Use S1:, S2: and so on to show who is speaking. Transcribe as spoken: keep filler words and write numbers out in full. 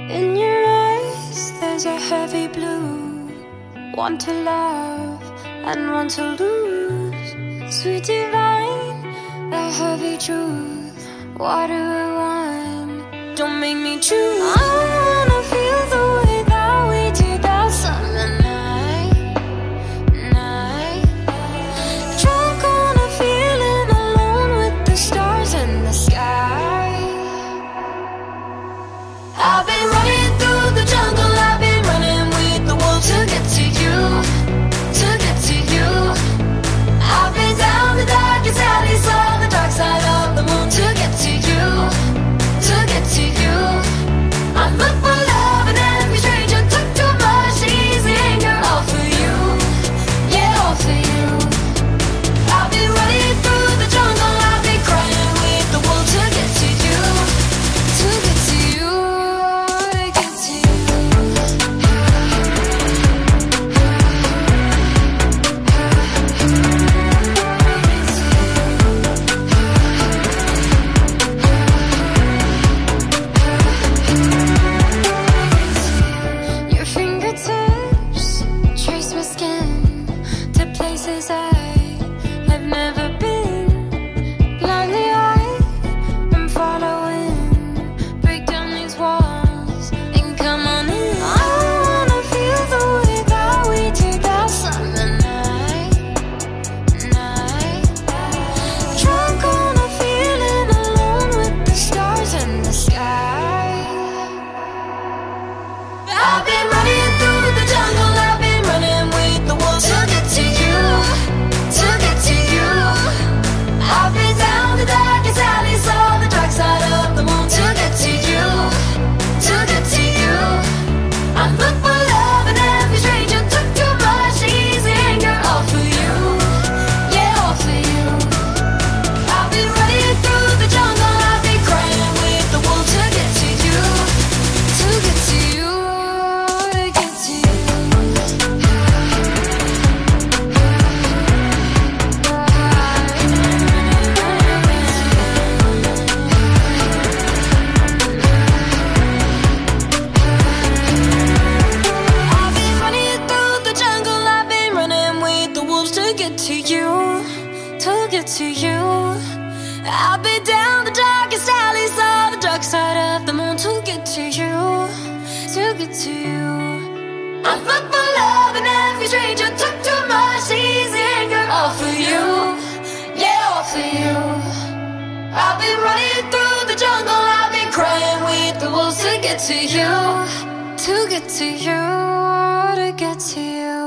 S1: In your eyes there's a heavy blue, one to love and one to lose. Sweet divine, a heavy truth, water or wine, don't make me choose. I wanna feel the way that we did that summer night, night. Drunk on a feeling, alone with the stars in the sky. I've been running through the jungle, I've been running with the wolves to get to you, to get to you. I've been down the darkest alleys, saw the dark side of the moon to get to you, to get to you. I look for love and every stranger took too much easy anger, all for you, yeah, all for you. I've been running through the jungle, I've been crying with the wolves to get to you, to get to you. To you, I've been down the darkest alleys, saw the dark side of the moon to get to you, to get to you. I look for love in every stranger, took too much easy anger, all for you, yeah, all for you. I've been running through the jungle, I've been crying with the wolves to get to you, to get to you, to get to you.